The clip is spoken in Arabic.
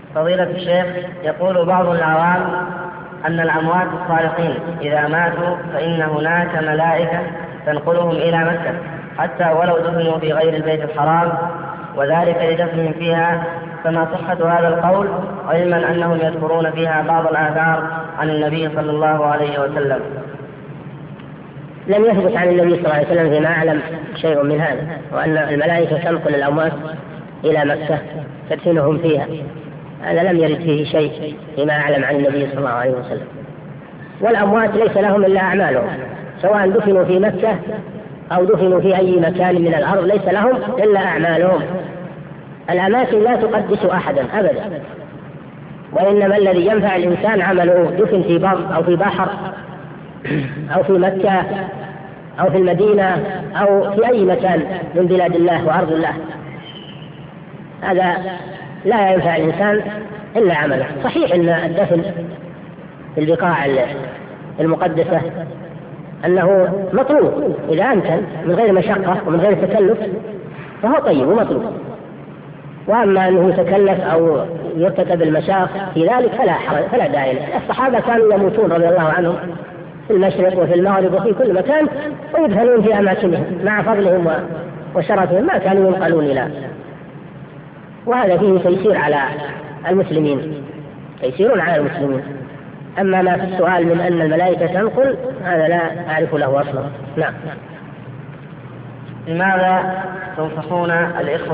فضيلة الشيخ، يقول بعض العوام أن الأموات الصالحين إذا ماتوا فإن هناك ملائكة تنقلهم إلى مكة حتى ولو دفنوا في غير البيت الحرام، وذلك لدفنهم فيها، فما صحة هذا القول، علما أنهم يذكرون فيها بعض الآثار عن النبي صلى الله عليه وسلم؟ لم يثبت عن النبي صلى الله عليه وسلم فيما أعلم شيء من هذا، وأن الملائكة تنقل الأموات إلى مكة تدفنهم فيها، هذا لم يرد فيه شيء فيما أعلم عن النبي صلى الله عليه وسلم. والأموات ليس لهم إلا أعمالهم، سواء دفنوا في مكة أو دفنوا في أي مكان من الأرض ليس لهم إلا أعمالهم. الأماكن لا تقدس أحدا أبدا، وإنما الذي ينفع الإنسان عمله، دفن في بر أو في بحر أو في مكة أو في المدينة أو في أي مكان من بلاد الله وأرض الله، هذا لا ينفع الإنسان إلا عمله. صحيح أن الدفن في البقاع المقدسة أنه مطلوب إذا أمكن من غير مشقة ومن غير تكلف فهو طيب ومطلوب، وأما أنه يتكلف أو يرتكب المشاق في ذلك فلا داعي له. الصحابة كانوا يموتون رضي الله عنهم في المشرق وفي المغرب وفي كل مكان ويدفنون في أماكنهم مع فضلهم وشرفهم، ما كانوا ينقلون إلى، وهذا فيه تيسير على المسلمين، تيسير على المسلمين. أما ما في السؤال من أن الملائكة تنقل، هذا لا أعرف له أصلا. نعم. لماذا تنصحون الإخوة